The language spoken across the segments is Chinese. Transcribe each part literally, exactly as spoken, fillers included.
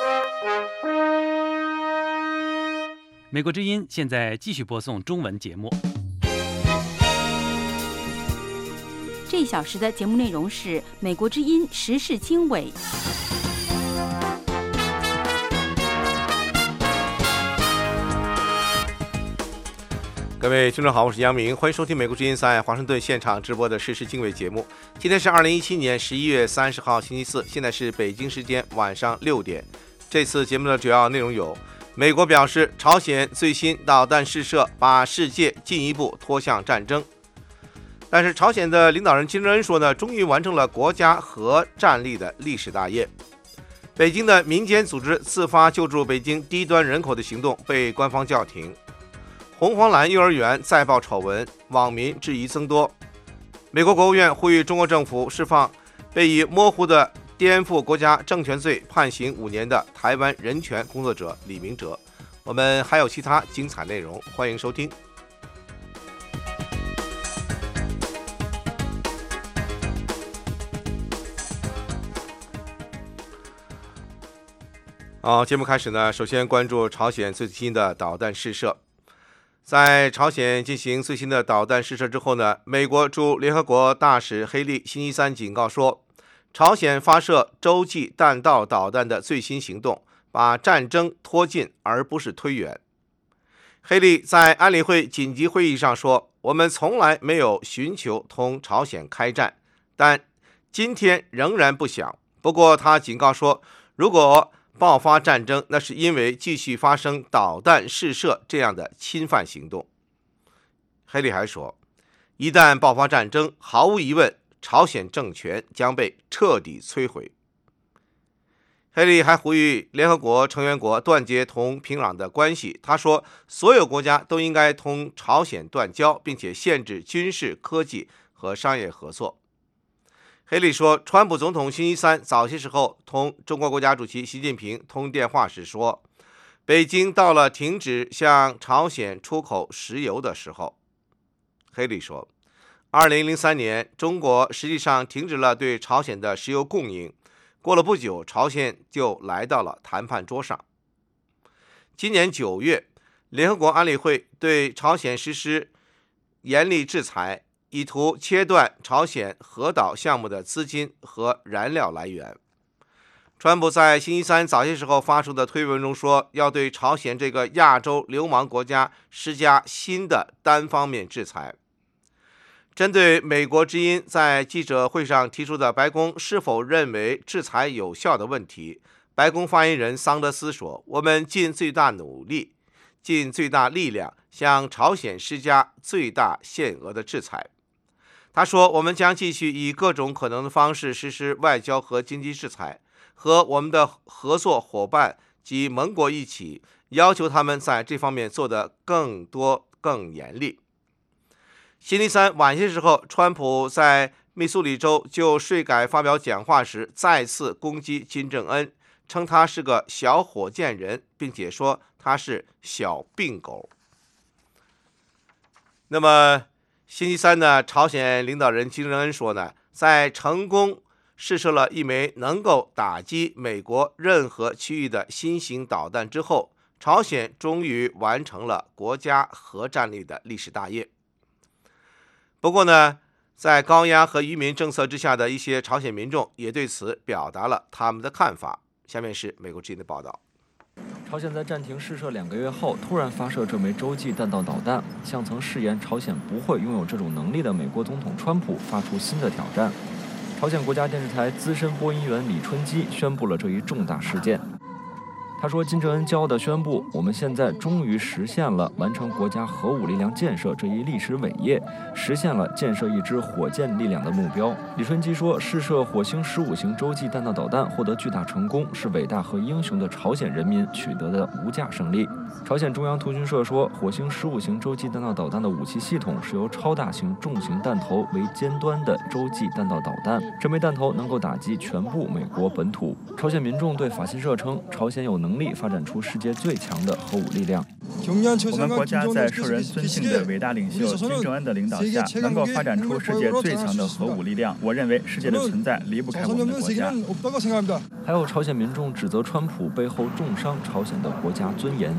美国之音现在继续播送中文节目。 这一小时的节目内容是美国之音时事经纬。 各位听众好，我是杨明，欢迎收听美国之音在华盛顿现场直播的时事经纬节目。今天是二零一七年十一月三十号星期四，现在是北京时间晚上六点。这次节目的主要内容有：美国表示朝鲜最新导弹试射把世界进一步拖向战争。但是朝鲜的领导人金正恩说呢，终于完成了国家核战力的历史大业。北京的民间组织自发救助北京低端人口的行动被官方叫停。红黄蓝幼儿园再爆丑闻，网民质疑增多。美国国务院呼吁中国政府释放被以模糊的颠覆国家政权罪判刑五年的台湾人权工作者李明哲。我们还有其他精彩内容，欢迎收听。好，节目开始呢，首先关注朝鲜最新的导弹试射。在朝鲜进行最新的导弹试射之后呢，美国驻联合国大使黑利星期三警告说，朝鲜发射洲际弹道导弹的最新行动把战争拖近而不是推远。黑利在安理会紧急会议上说，我们从来没有寻求同朝鲜开战，但今天仍然不想。不过他警告说，如果爆发战争，那是因为继续发生导弹试射这样的侵犯行动。黑利还说，一旦爆发战争，毫无疑问，朝鲜政权将被彻底摧毁。黑利还呼吁联合国成员国断绝同平壤的关系。他说，所有国家都应该同朝鲜断交，并且限制军事、科技和商业合作。黑利说，川普总统星期三早些时候同中国国家主席习近平通电话时说，北京到了停止向朝鲜出口石油的时候。黑利说，二零零三年中国实际上停止了对朝鲜的石油供应，过了不久，朝鲜就来到了谈判桌上。今年九月，联合国安理会对朝鲜实施严厉制裁，以图切断朝鲜核岛项目的资金和燃料来源。川普在星期三早些时候发出的推文中说，要对朝鲜这个亚洲流氓国家施加新的单方面制裁。针对美国之音在记者会上提出的白宫是否认为制裁有效的问题，白宫发言人桑德斯说，我们尽最大努力，尽最大力量向朝鲜施加最大限额的制裁。他说，我们将继续以各种可能的方式实施外交和经济制裁，和我们的合作伙伴及盟国一起，要求他们在这方面做得更多、更严厉。星期三晚些时候，川普在密苏里州就税改发表讲话时，再次攻击金正恩，称他是个小火箭人，并且说他是小病狗。那么星期三呢，朝鲜领导人金正恩说呢，在成功试射了一枚能够打击美国任何区域的新型导弹之后，朝鲜终于完成了国家核战力的历史大业。不过呢，在高压和愚民政策之下的一些朝鲜民众也对此表达了他们的看法。下面是美国之音的报道。 朝鲜在暂停试射两个月后，突然发射这枚洲际弹道导弹，向曾誓言朝鲜不会拥有这种能力的美国总统川普发出新的挑战。朝鲜国家电视台资深播音员李春基宣布了这一重大事件。他说，金正恩骄傲地宣布，我们现在终于实现了完成国家核武力量建设这一历史伟业，实现了建设一支火箭力量的目标。李春基说，试射火星十五型洲际弹道导弹获得巨大成功，是伟大和英雄的朝鲜人民取得的无价胜利。朝鲜中央通讯社说，火星十五型洲际弹道导弹的武器系统是由超大型重型弹头为尖端的洲际弹道导弹，这枚弹头能够打击全部美国本土。朝鲜民众对法新社称，朝鲜有能力发展出世界最强的核武力量。 我们国家在受人尊敬的伟大领袖金正恩的领导下，能够发展出世界最强的核武力量。我认为世界的存在离不开我们的国家。 还有朝鲜民众指责川普背后重伤朝鲜的国家尊严。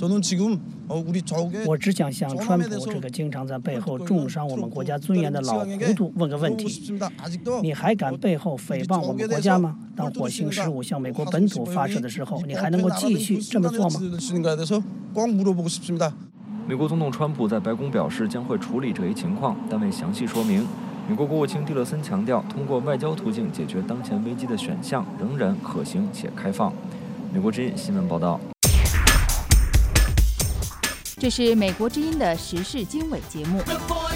我只想向川普这个经常在背后重伤我们国家尊严的老糊涂问个问题：你还敢背后诽谤我们国家吗？当火星十五向美国本土发射的时候，你还能够继续这么做吗？ 美国总统川普在白宫表示将会处理这一情况，但未详细说明。美国国务卿蒂勒森强调，通过外交途径解决当前危机的选项仍然可行且开放。美国之音新闻报道。 这是美国之音的时事经纬节目。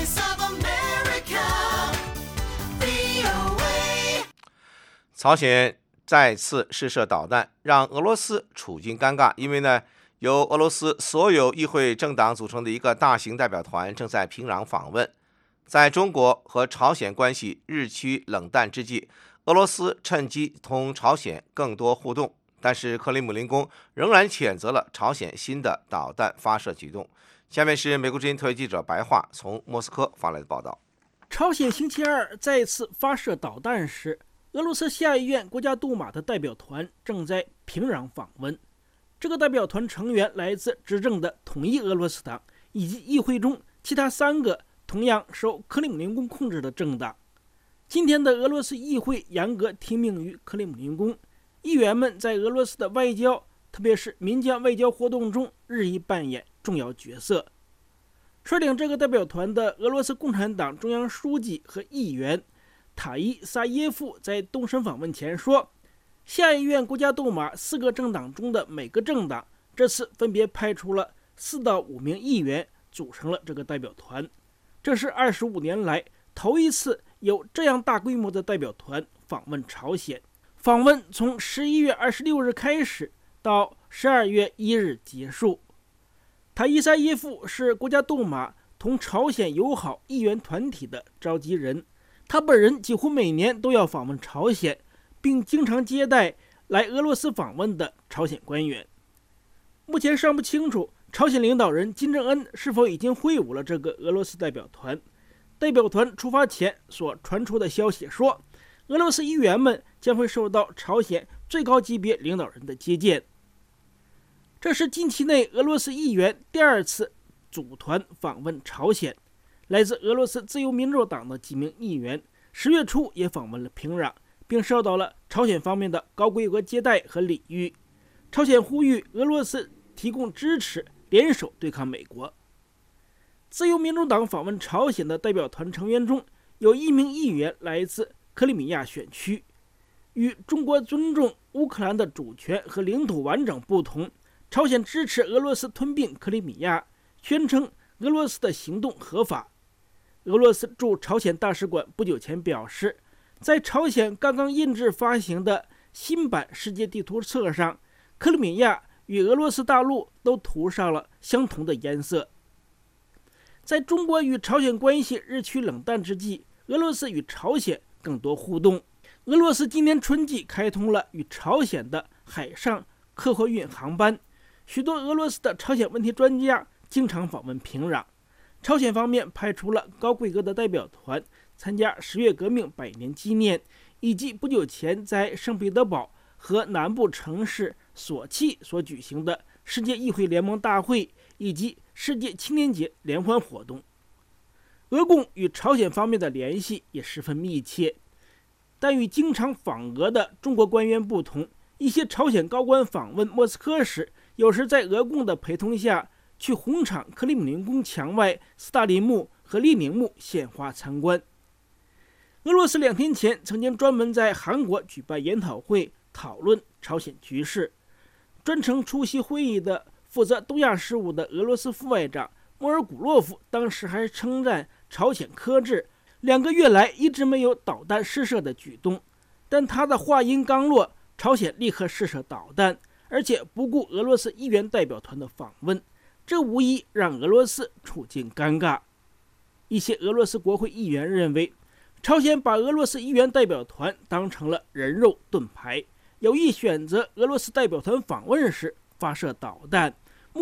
朝鲜再次试射导弹，让俄罗斯处境尴尬，因为呢，由俄罗斯所有议会政党组成的一个大型代表团正在平壤访问。在中国和朝鲜关系日趋冷淡之际，俄罗斯趁机同朝鲜更多互动。但是克里姆林宫仍然谴责了朝鲜新的导弹发射举动。下面是美国之音特约记者白桦从莫斯科发来的报道。 朝鲜星期二再次发射导弹时，俄罗斯下议院国家杜马的代表团正在平壤访问。这个代表团成员来自执政的统一俄罗斯党以及议会中其他三个同样受克里姆林宫控制的政党。今天的俄罗斯议会严格听命于克里姆林宫，议员们在俄罗斯的外交，特别是民间外交活动中日益扮演重要角色。率领这个代表团的俄罗斯共产党中央书记和议员塔伊萨耶夫在动身访问前说，下议院国家杜马四个政党中的每个政党这次分别派出了四到五名议员组成了这个代表团。这是二十五年来头一次有这样大规模的代表团访问朝鲜。访问从十一月二十六日开始，到十二月一日结束。塔伊萨耶夫是国家杜马同朝鲜友好议员团体的召集人，他本人几乎每年都要访问朝鲜，并经常接待来俄罗斯访问的朝鲜官员。目前尚不清楚朝鲜领导人金正恩是否已经会晤了这个俄罗斯代表团。代表团出发前所传出的消息说，俄罗斯议员们将会受到朝鲜最高级别领导人的接见。这是近期内俄罗斯议员第二次组团访问朝鲜。来自俄罗斯自由民主党的几名议员十月初也访问了平壤，并受到了朝鲜方面的高规格接待和礼遇。朝鲜呼吁俄罗斯提供支持，联手对抗美国。自由民主党访问朝鲜的代表团成员中，有一名议员来自克里米亚选区。与中国尊重乌克兰的主权和领土完整不同，朝鲜支持俄罗斯吞并克里米亚，宣称俄罗斯的行动合法。俄罗斯驻朝鲜大使馆不久前表示，在朝鲜刚刚印制发行的新版世界地图册上，克里米亚与俄罗斯大陆都涂上了相同的颜色。在中国与朝鲜关系日趋冷淡之际，俄罗斯与朝鲜更多互动。俄罗斯今年春季开通了与朝鲜的海上客货运航班，许多俄罗斯的朝鲜问题专家经常访问平壤。朝鲜方面派出了高规格的代表团参加十月革命百年纪念，以及不久前在圣彼得堡和南部城市索契所举行的世界议会联盟大会以及世界青年节联欢活动。俄共与朝鲜方面的联系也十分密切，但与经常访俄的中国官员不同，一些朝鲜高官访问莫斯科时，有时在俄共的陪同下去红场克里姆林宫墙外斯大林墓和列宁墓献花参观。俄罗斯两天前曾经专门在韩国举办研讨会，讨论朝鲜局势。专程出席会议的负责东亚事务的俄罗斯副外长莫尔古洛夫当时还称赞朝鲜克制，两个月来一直没有导弹试射的举动。但他的话音刚落，朝鲜立刻试射导弹，而且不顾俄罗斯议员代表团的访问，这无疑让俄罗斯处境尴尬。一些俄罗斯国会议员认为，朝鲜把俄罗斯议员代表团当成了人肉盾牌，有意选择俄罗斯代表团访问时发射导弹，目的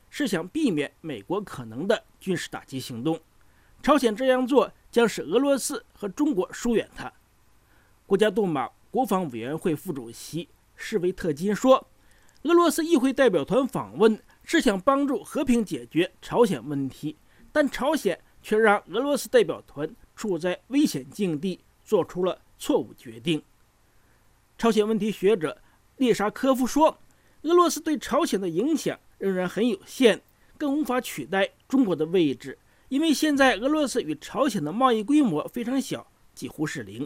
是想避免美国可能的军事打击行动。朝鲜这样做将使俄罗斯和中国疏远它。国家杜马国防委员会副主席施维特金说，俄罗斯议会代表团访问是想帮助和平解决朝鲜问题，但朝鲜却让俄罗斯代表团处在危险境地，做出了错误决定。朝鲜问题学者列沙科夫说，俄罗斯对朝鲜的影响仍然很有限，更无法取代中国的位置，因为现在俄罗斯与朝鲜的贸易规模非常小，几乎是零。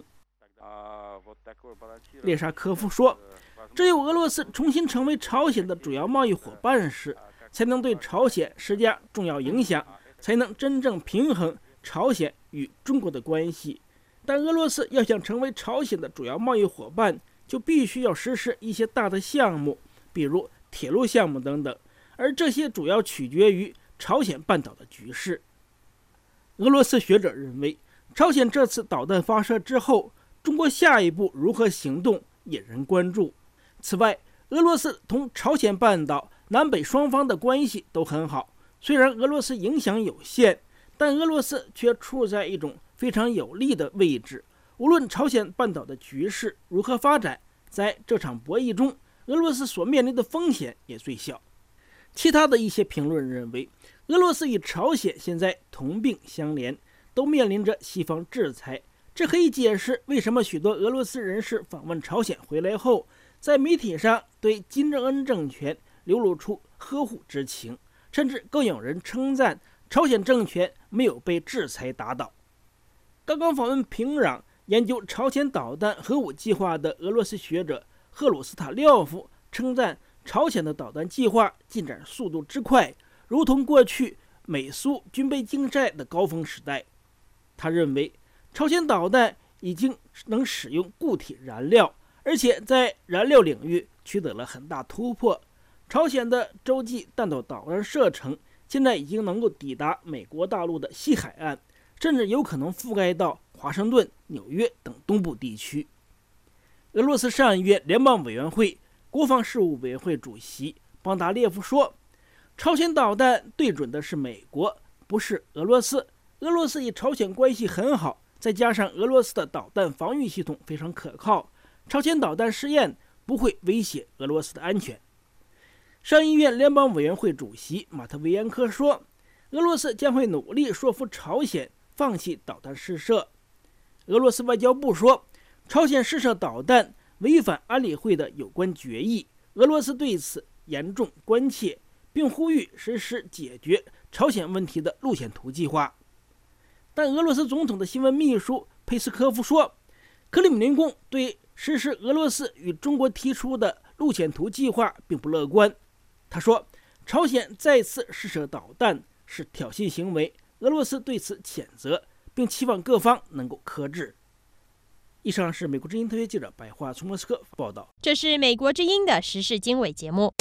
列沙科夫说，只有俄罗斯重新成为朝鲜的主要贸易伙伴时，才能对朝鲜施加重要影响，才能真正平衡朝鲜与中国的关系。但俄罗斯要想成为朝鲜的主要贸易伙伴，就必须要实施一些大的项目，比如铁路项目等等，而这些主要取决于朝鲜半岛的局势。俄罗斯学者认为，朝鲜这次导弹发射之后，中国下一步如何行动引人关注。此外，俄罗斯同朝鲜半岛南北双方的关系都很好，虽然俄罗斯影响有限，但俄罗斯却处在一种非常有利的位置。无论朝鲜半岛的局势如何发展，在这场博弈中，俄罗斯所面临的风险也最小。其他的一些评论认为，俄罗斯与朝鲜现在同病相怜，都面临着西方制裁。这可以解释为什么许多俄罗斯人士访问朝鲜回来后，在媒体上对金正恩政权流露出呵护之情，甚至更有人称赞朝鲜政权没有被制裁打倒。刚刚访问平壤研究朝鲜导弹核武计划的俄罗斯学者赫鲁斯塔廖夫称赞朝鲜的导弹计划进展速度之快，如同过去美苏军备竞赛的高峰时代。他认为，朝鲜导弹已经能使用固体燃料，而且在燃料领域取得了很大突破。朝鲜的洲际弹道导弹射程现在已经能够抵达美国大陆的西海岸，甚至有可能覆盖到华盛顿、纽约等东部地区。俄罗斯上议院联邦委员会国防事务委员会主席邦达列夫说，朝鲜导弹对准的是美国，不是俄罗斯。俄罗斯与朝鲜关系很好，再加上俄罗斯的导弹防御系统非常可靠，朝鲜导弹试验不会威胁俄罗斯的安全。上议院联邦委员会主席马特维延科说，俄罗斯将会努力说服朝鲜放弃导弹试射。俄罗斯外交部说，朝鲜试射导弹违反安理会的有关决议，俄罗斯对此严重关切，并呼吁实施解决朝鲜问题的路线图计划。但俄罗斯总统的新闻秘书佩斯科夫说，克里姆林宫对实施俄罗斯与中国提出的路线图计划并不乐观。他说，朝鲜再次试射导弹是挑衅行为，俄罗斯对此谴责，并期望各方能够克制。以上是美国之音特约记者白桦从莫斯科报道。 这是美国之音的时事经纬节目。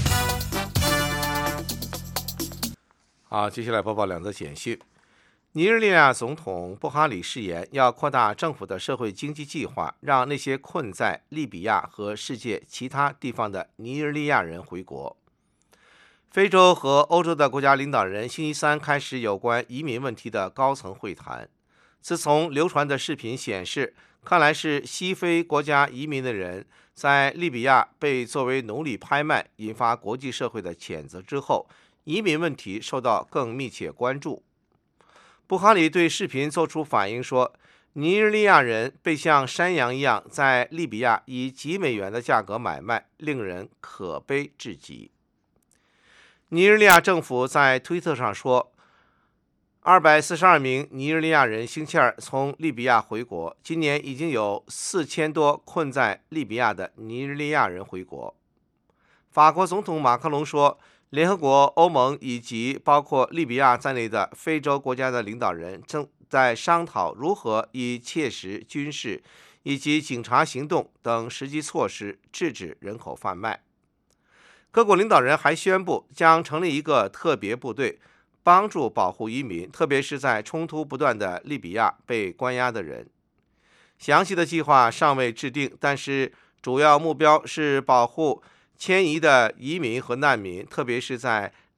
好，接下来播报两则简讯。尼日利亚总统布哈里誓言要扩大政府的社会经济计划，让那些困在利比亚和世界其他地方的尼日利亚人回国。非洲和欧洲的国家领导人星期三开始有关移民问题的高层会谈。自从流传的视频显示，看来是西非国家移民的人在利比亚被作为奴隶拍卖，引发国际社会的谴责之后，移民问题受到更密切关注。布哈里对视频作出反应说，尼日利亚人被像山羊一样在利比亚以几美元的价格买卖，令人可悲至极。尼日利亚政府在推特上说，二百四十二名尼日利亚人星期二从利比亚回国，今年已经有四千多困在利比亚的尼日利亚人回国。法国总统马克龙说，联合国、欧盟以及包括利比亚在内的非洲国家的领导人正在商讨如何以切实军事以及警察行动等实际措施制止人口贩卖。各国领导人还宣布将成立一个特别部队，帮助保护移民，特别是在冲突不断的利比亚被关押的人。详细的计划尚未制定，但是主要目标是保护迁移的移民和难民，特别是在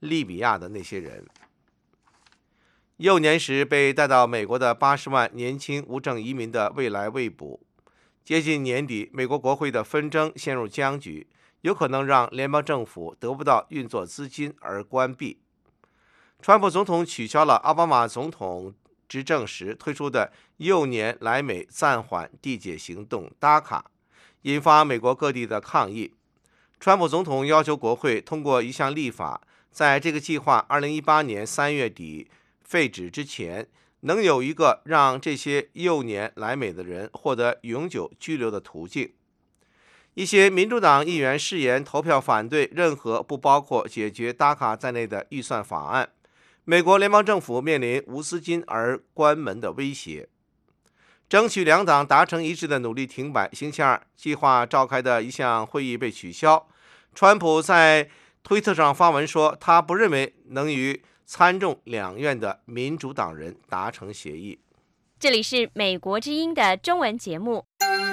利比亚的那些人。幼年时被带到美国的八十万年轻无证移民的未来未卜。接近年底，美国国会的纷争陷入僵局，有可能让联邦政府得不到运作资金而关闭。川普总统取消了奥巴马总统执政时推出的幼年来美暂缓递解行动 D A C A， 引发美国各地的抗议。川普总统要求国会通过一项立法，在这个计划二零一八年三月底废止之前，能有一个让这些幼年来美的人获得永久居留的途径。一些民主党议员誓言投票反对任何不包括解决 D A C A 在内的预算法案。美国联邦政府面临无资金而关门的威胁。争取两党达成一致的努力停摆，星期二计划召开的一项会议被取消。川普在推特上发文说，他不认为能与参众两院的民主党人达成协议。 这里是美国之音的中文节目。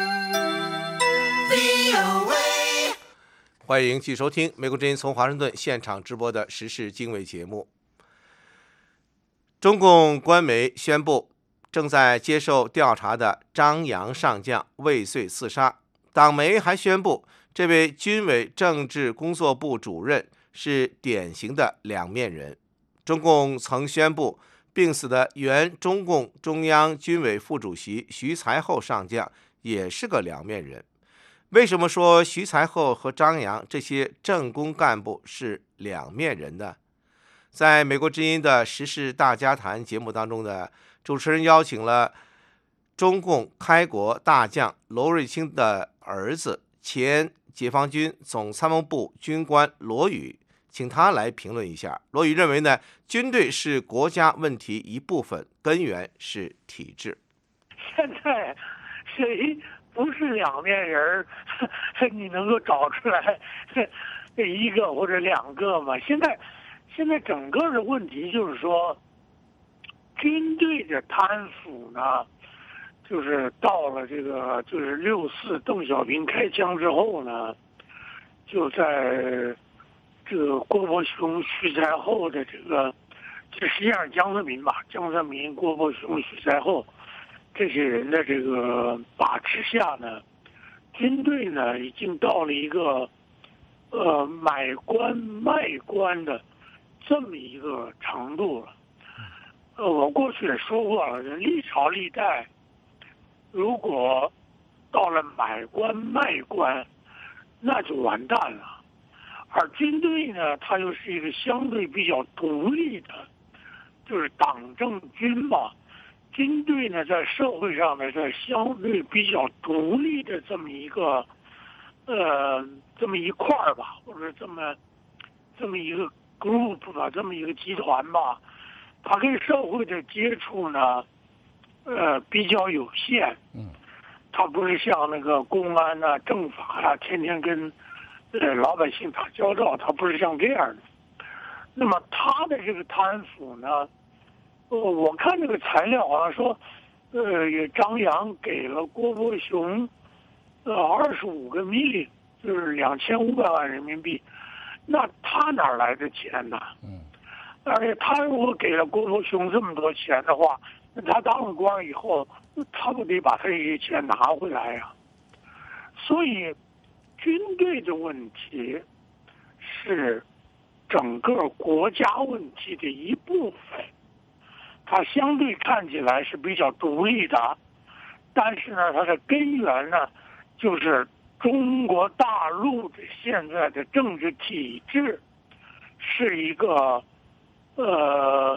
欢迎继续收听美国之音从华盛顿现场直播的时事经纬节目。中共官媒宣布，正在接受调查的张杨上将未遂自杀。党媒还宣布，这位军委政治工作部主任是典型的两面人。中共曾宣布，病死的原中共中央军委副主席徐才厚上将也是个两面人。为什么说徐才厚和张杨这些政工干部是两面人呢？在美国之音的时事大家谈节目当中呢，主持人邀请了中共开国大将罗瑞卿的儿子，前解放军总参谋部军官罗宇，请他来评论一下。罗宇认为呢，军队是国家问题一部分，根源是体制。 现在谁不是两面人，你能够找出来一个或者两个吗？现在现在整个的问题就是说，军队的贪腐呢，就是到了这个就是六四邓小平开枪之后呢，就在这个郭伯雄、徐才厚的这个，这实际上江泽民吧，江泽民、郭伯雄、徐才厚这些人的这个把持下呢，军队呢已经到了一个呃买官卖官的这么一个程度了。呃，我过去也说过了，历朝历代如果到了买官卖官，那就完蛋了。而军队呢，它又是一个相对比较独立的，就是党政军嘛。军队呢，在社会上呢，在相对比较独立的这么一个，呃，这么一块儿吧，或者这么这么一个 group 吧，这么一个集团吧，它跟社会的接触呢，呃，比较有限。嗯，它不是像那个公安呐、啊、政法啊，天天跟呃老百姓打交道，它不是像这样的。那么他的这个贪腐呢？呃，我看这个材料好像说，呃，张杨给了郭伯雄，呃，二十五个 million， 就是两千五百万人民币。那他哪来的钱呢？嗯。而且他如果给了郭伯雄这么多钱的话，那他当了官以后，他不得把他这些钱拿回来呀？所以，军队的问题是整个国家问题的一部分。它相对看起来是比较独立的，但是呢，它的根源呢，就是中国大陆的现在的政治体制是一个，呃，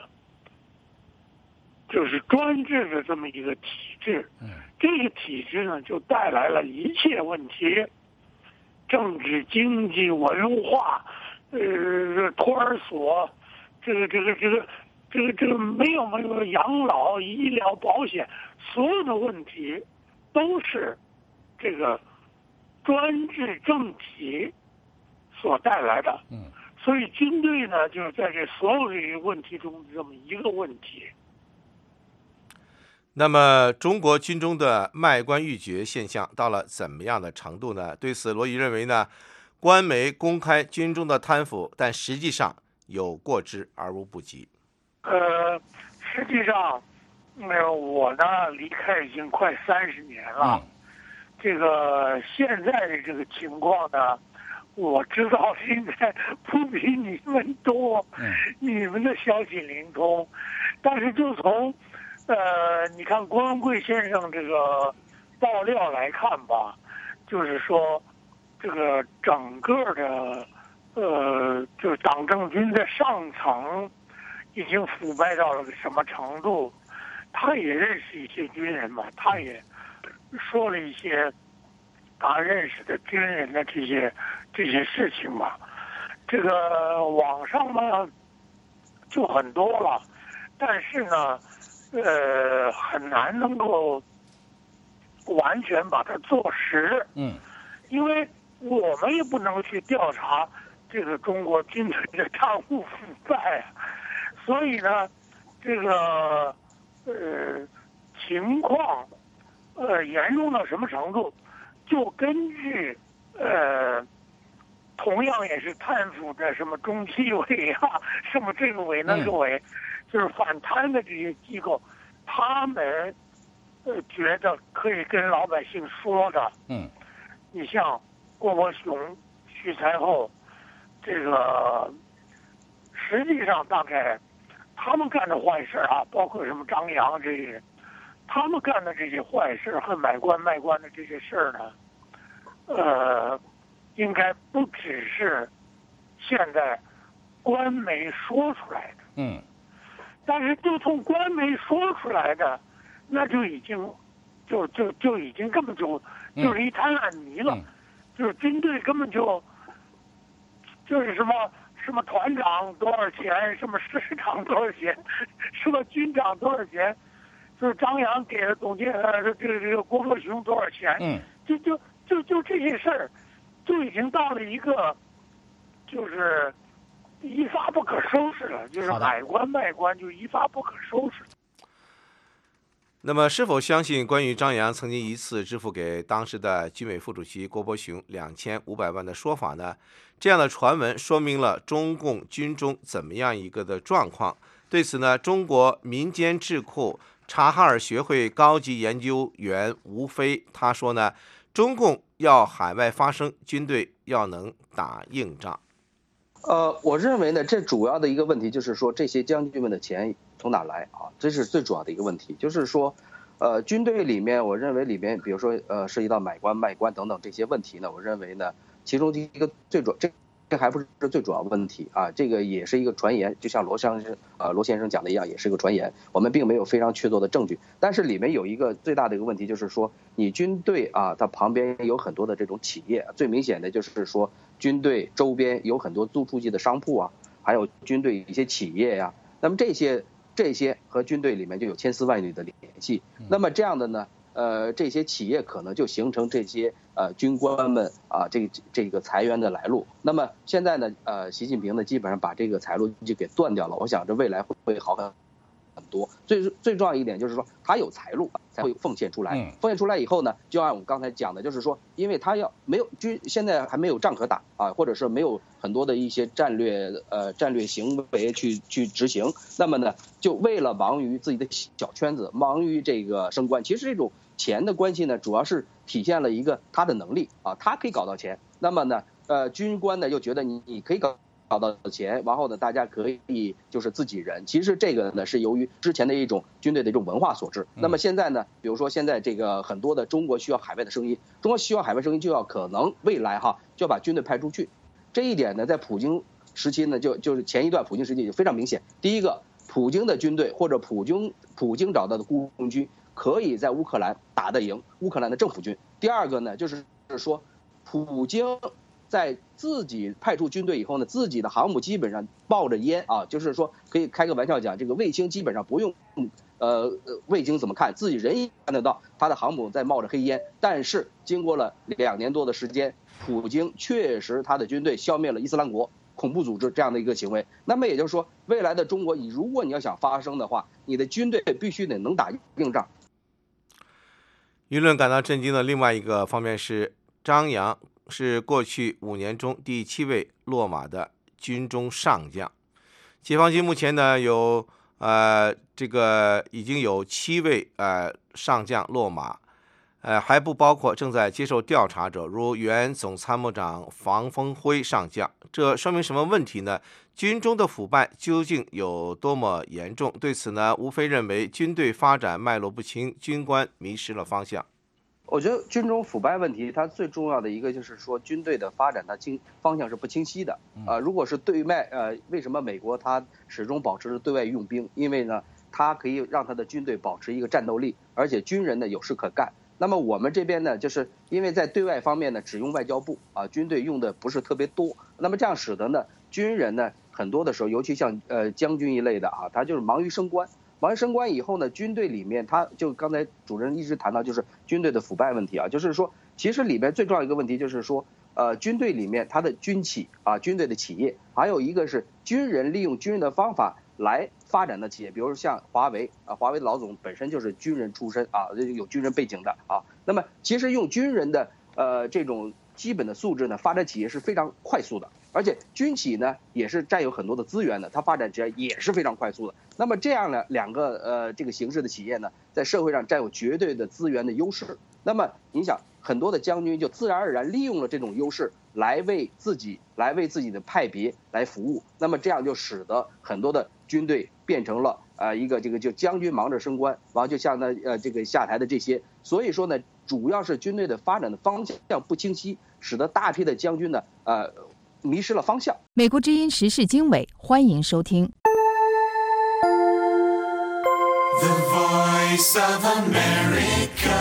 就是专制的这么一个体制。这个体制呢，就带来了一切问题，政治、经济、文化，呃，托儿所，这个这个这个。这个这个没有没有养老、医疗保险，所有的问题都是这个专制政体所带来的。嗯，所以军队呢，就是在这所有这些问题中这么一个问题。 那么，中国军中的卖官鬻爵现象到了怎么样的程度呢？对此，罗伊认为呢，官媒公开军中的贪腐，但实际上有过之而无不及。 呃，实际上，呃，我呢离开已经快三十年了。嗯、这个现在的这个情况呢，我知道现在不比你们多，嗯、你们的消息灵通。但是就从，呃，你看郭文贵先生这个爆料来看吧，就是说，这个整个的，呃，就是党政军的上层。已经腐败到了个什么程度？他也认识一些军人嘛，他也说了一些他认识的军人的这些这些事情嘛。这个网上呢就很多了，但是呢，呃，很难能够完全把它坐实。嗯，因为我们也不能去调查这个中国军队的贪污腐败啊。所以呢，这个呃情况呃严重到什么程度，就根据呃同样也是贪腐的什么中纪委啊，什么这个委那个委，嗯、就是反贪的这些机构，他们呃觉得可以跟老百姓说的，嗯，你像郭伯雄、徐才厚，这个实际上大概。他们干的坏事啊，包括什么张扬这些人，他们干的这些坏事和买官卖官的这些事儿呢，呃，应该不只是现在官媒说出来的，嗯，但是就从官媒说出来的，那就已经就就就已经根本就就是一滩烂泥了，嗯、就是军队根本就就是什么。什么团长多少钱？什么师长多少钱？什么军长多少钱？就是张扬给了董建呃这个这个郭伯雄多少钱？嗯，就就就就这些事儿，就已经到了一个就是一发不可收拾了，就是买官卖官就一发不可收拾。 那么，是否相信关于张扬曾经一次支付给当时的军委副主席郭伯雄两千五百万的说法呢？这样的传闻说明了中共军中怎么样一个的状况。对此呢，中国民间智库察哈尔学会高级研究员吴飞他说呢，中共要海外发声，军队要能打硬仗。 呃，我认为呢，这主要的一个问题就是说，这些将军们的钱从哪来啊？这是最主要的一个问题。就是说，呃，军队里面，我认为里面，比如说，呃，涉及到买官卖官等等这些问题呢，我认为呢，其中一个最主这这还不是最主要问题啊，这个也是一个传言，就像罗先生呃罗先生讲的一样，也是一个传言，我们并没有非常确凿的证据。但是里面有一个最大的一个问题，就是说，你军队啊，它旁边有很多的这种企业，最明显的就是说。军队周边有很多租出去的商铺啊，还有军队一些企业呀、啊，那么这些这些和军队里面就有千丝万缕的联系。那么这样的呢，呃，这些企业可能就形成这些呃军官们啊，这这个财源的来路。那么现在呢，呃，习近平呢基本上把这个财路就给断掉了。我想这未来会好很很多。最最重要一点就是说，他有财路才会奉献出来。奉献出来以后呢，就按我们刚才讲的，就是说，因为他要没有军，现在还没有仗可打啊，或者是没有很多的一些战略呃战略行为去去执行，那么呢，就为了忙于自己的小圈子，忙于这个升官。其实这种钱的关系呢，主要是体现了一个他的能力啊，他可以搞到钱。那么呢，呃，军官呢又觉得你你可以搞。搞到钱，然后呢，大家可以就是自己人。其实这个呢是由于之前的一种军队的一种文化所致。那么现在呢，比如说现在这个很多的中国需要海外的声音，中国需要海外声音就要可能未来哈就要把军队派出去。这一点呢，在普京时期呢，就就是前一段普京时期就非常明显。第一个，普京的军队或者普京普京找到的雇佣军可以在乌克兰打得赢乌克兰的政府军。第二个呢，就是说普京。在自己派出军队以后呢，自己的航母基本上冒着烟啊，就是说可以开个玩笑讲，这个卫星基本上不用，呃，卫星怎么看，自己人也看得到他的航母在冒着黑烟。但是经过了两年多的时间，普京确实他的军队消灭了伊斯兰国恐怖组织这样的一个行为。那么也就是说，未来的中国，你如果你要想发声的话，你的军队必须得能打硬仗。 舆论感到震惊的另外一个方面是张扬。是过去五年中第七位落马的军中上将。 解放军目前呢有呃这个已经有七位呃上将落马，呃还不包括正在接受调查者，如原总参谋长房峰辉上将。这说明什么问题呢？军中的腐败究竟有多么严重？对此呢，无非认为军队发展脉络不清，军官迷失了方向。 我觉得军中腐败问题，它最重要的一个就是说，军队的发展它清方向是不清晰的。啊、呃，如果是对外，呃，为什么美国它始终保持着对外用兵？因为呢，它可以让它的军队保持一个战斗力，而且军人呢有事可干。那么我们这边呢，就是因为在对外方面呢，只用外交部啊，军队用的不是特别多。那么这样使得呢，军人呢很多的时候，尤其像呃将军一类的啊，他就是忙于升官。忙于升官以后呢，军队里面他就刚才主任一直谈到，就是军队的腐败问题啊，就是说，其实里面最重要一个问题就是说，呃，军队里面它的军企啊，军队的企业，还有一个是军人利用军人的方法来发展的企业，比如像华为啊，华为的老总本身就是军人出身啊，有军人背景的啊。那么其实用军人的呃这种基本的素质呢，发展企业是非常快速的。而且军企呢也是占有很多的资源的，它发展起来也是非常快速的。那么这样呢，两个呃这个形式的企业呢，在社会上占有绝对的资源的优势。那么你想，很多的将军就自然而然利用了这种优势，来为自己来为自己的派别来服务。那么这样就使得很多的军队变成了呃一个这个就将军忙着升官，然后就像呢呃这个下台的这些。所以说呢，主要是军队的发展的方向不清晰，使得大批的将军呢呃。迷失了方向。 美国之音时事经纬，欢迎收听。 The Voice of America。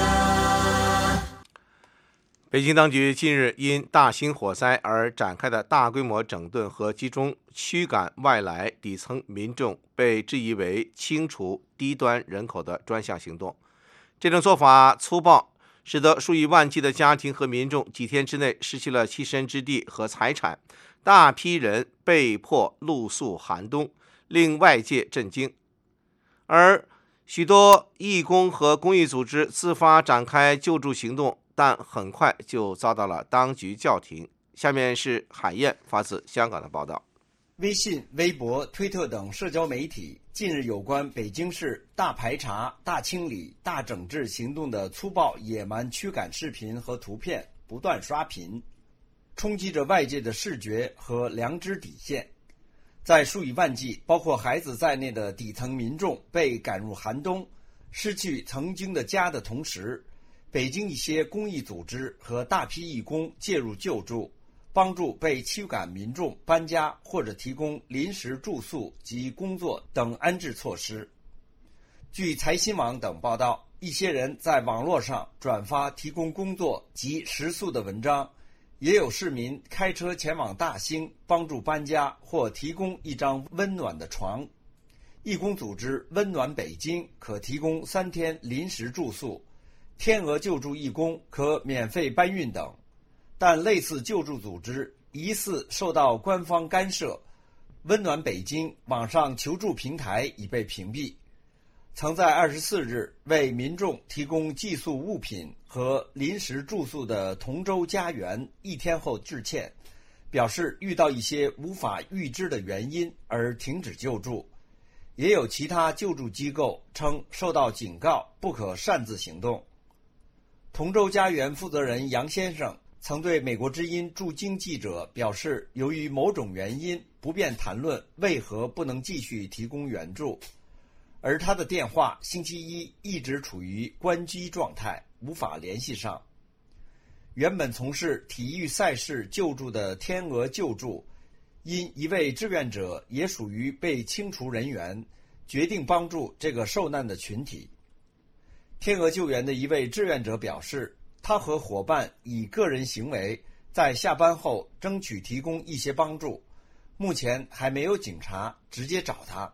北京当局近日因大兴火灾而展开的大规模整顿和集中驱赶外来底层民众，被质疑为清除低端人口的专项行动。这种做法粗暴，使得数以万计的家庭和民众几天之内失去了栖身之地和财产，大批人被迫露宿寒冬，令外界震惊。而许多义工和公益组织自发展开救助行动，但很快就遭到了当局叫停。下面是海燕发自香港的报道。 微信、微博、推特等社交媒体近日有关北京市大排查、大清理、大整治行动的粗暴野蛮驱赶视频和图片不断刷屏，冲击着外界的视觉和良知底线。在数以万计包括孩子在内的底层民众被赶入寒冬，失去曾经的家的同时，北京一些公益组织和大批义工介入救助，帮助被驱赶民众搬家或者提供临时住宿及工作等安置措施。据财新网等报道，一些人在网络上转发提供工作及食宿的文章，也有市民开车前往大兴帮助搬家或提供一张温暖的床。义工组织温暖北京可提供三天临时住宿，天鹅救助义工可免费搬运等。但类似救助组织疑似受到官方干涉，温暖北京网上求助平台已被屏蔽。曾在二十四日为民众提供寄宿物品和临时住宿的同舟家园一天后致歉，表示遇到一些无法预知的原因而停止救助。也有其他救助机构称受到警告，不可擅自行动。同舟家园负责人杨先生曾对美国之音驻京记者表示，由于某种原因不便谈论为何不能继续提供援助，而他的电话星期一一直处于关机状态，无法联系上。原本从事体育赛事救助的天鹅救助，因一位志愿者也属于被清除人员，决定帮助这个受难的群体。天鹅救援的一位志愿者表示，他和伙伴以个人行为在下班后争取提供一些帮助，目前还没有警察直接找他。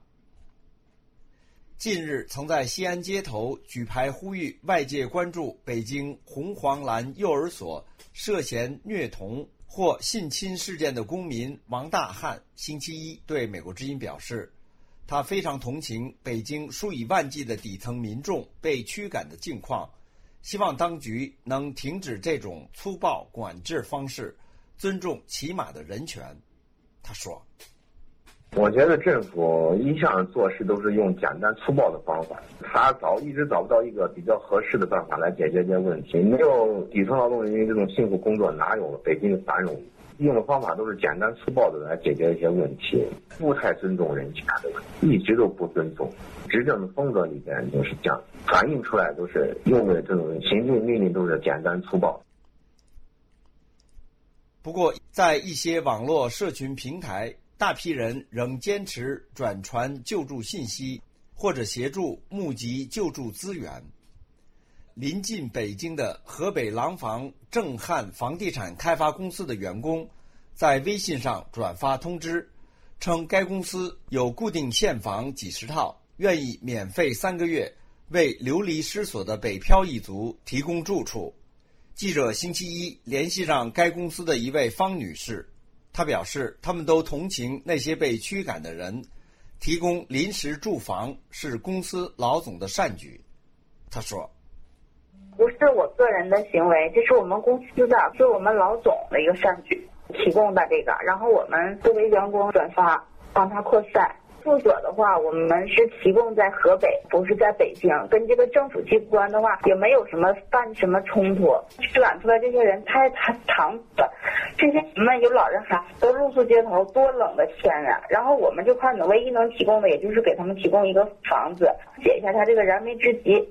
近日曾在西安街头举牌呼吁外界关注北京红黄蓝幼儿所涉嫌虐童或性侵事件的公民王大汉星期一对美国之音表示，他非常同情北京数以万计的底层民众被驱赶的境况，希望当局能停止这种粗暴管制方式，尊重起码的人权。他说， 我觉得政府一向做事都是用简单粗暴的方法，他找一直找不到一个比较合适的办法来解决这些问题。没有底层劳动人民这种辛苦工作，哪有北京的繁荣？用的方法都是简单粗暴的来解决一些问题，不太尊重人权的问题，一直都不尊重。执政的风格里边就是这样，反映出来都是用的这种行政命令都是简单粗暴。 不过，在一些网络社群平台，大批人仍坚持转传救助信息，或者协助募集救助资源。临近北京的河北廊坊正汉房地产开发公司的员工，在微信上转发通知，称该公司有固定现房几十套，愿意免费三个月为流离失所的北漂一族提供住处。记者星期一联系上该公司的一位方女士，她表示他们都同情那些被驱赶的人，提供临时住房是公司老总的善举。她说， 不是我个人的行为，这是我们公司的，是我们老总的一个善举提供的这个，然后我们作为员工转发，帮他扩散。住所的话，我们是提供在河北，不是在北京，跟这个政府机关的话也没有什么犯什么冲突。驱赶出来这些人太太长了，这些人们有老人孩子都露宿街头，多冷的天啊！然后我们这块呢，唯一能提供的也就是给他们提供一个房子，解一下他这个燃眉之急。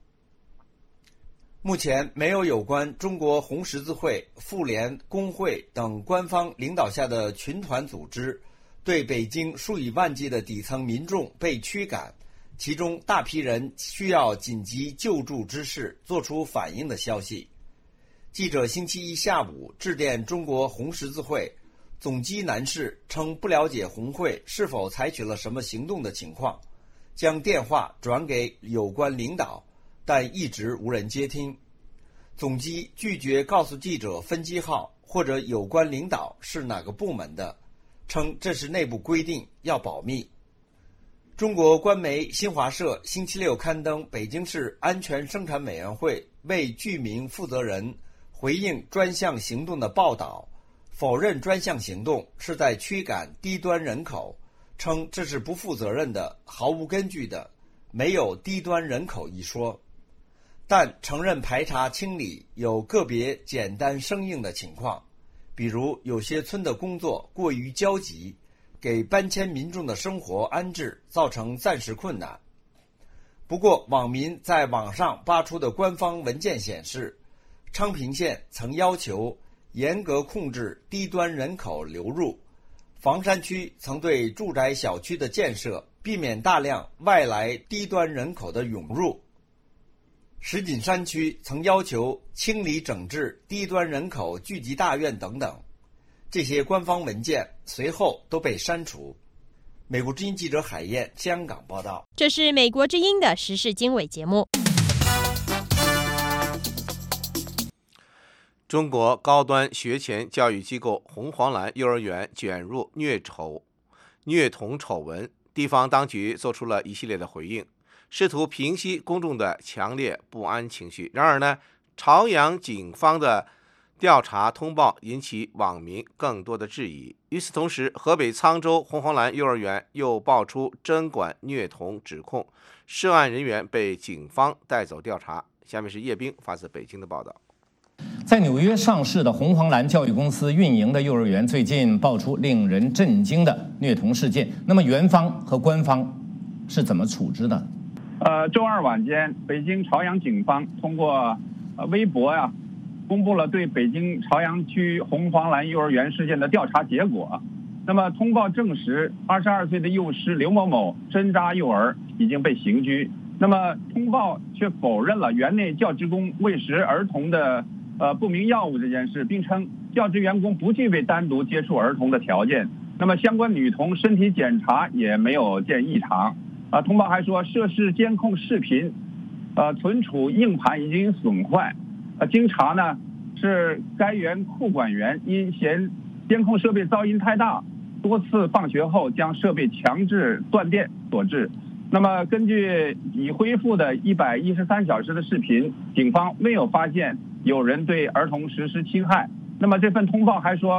目前没有有关中国红十字会、妇联、工会等官方领导下的群团组织对北京数以万计的底层民众被驱赶，其中大批人需要紧急救助之事作出反应的消息。记者星期一下午致电中国红十字会，总机男士称不了解红会是否采取了什么行动的情况，将电话转给有关领导，但一直无人接听。总机拒绝告诉记者分机号或者有关领导是哪个部门的，称这是内部规定，要保密。中国官媒新华社星期六刊登北京市安全生产委员会为居民负责人回应专项行动的报道，否认专项行动是在驱赶低端人口，称这是不负责任的、毫无根据的，没有低端人口一说。但承认排查清理有个别简单生硬的情况，比如有些村的工作过于焦急，给搬迁民众的生活安置造成暂时困难。不过网民在网上扒出的官方文件显示，昌平县曾要求严格控制低端人口流入，房山区曾对住宅小区的建设避免大量外来低端人口的涌入，石景山区曾要求清理整治低端人口聚集大院等等，这些官方文件随后都被删除。美国之音记者海燕香港报道。 这是美国之音的时事经纬节目。 中国高端学前教育机构红黄蓝幼儿园卷入虐丑、虐童丑闻，地方当局做出了一系列的回应，试图平息公众的强烈不安情绪。然而呢，朝阳警方的调查通报引起网民更多的质疑。与此同时，河北沧州红黄蓝幼儿园又爆出针管虐童指控，涉案人员被警方带走调查。下面是叶冰发自北京的报道。 在纽约上市的红黄蓝教育公司运营的幼儿园最近爆出令人震惊的虐童事件，那么园方和官方是怎么处置的？ 呃，周二晚间，北京朝阳警方通过呃微博呀、啊，公布了对北京朝阳区红黄蓝幼儿园事件的调查结果。那么通报证实，二十二岁的幼师刘某某针扎幼儿已经被刑拘。那么通报却否认了园内教职工喂食儿童的呃不明药物这件事，并称教职员工不具备单独接触儿童的条件。那么相关女童身体检查也没有见异常。啊，通报还说，涉事监控视频，呃，存储硬盘已经损坏。呃，经查呢，是该园库管员因嫌监控设备噪音太大，多次放学后将设备强制断电所致。那么，根据已恢复的一百一十三小时的视频，警方没有发现有人对儿童实施侵害。那么这份通报还说，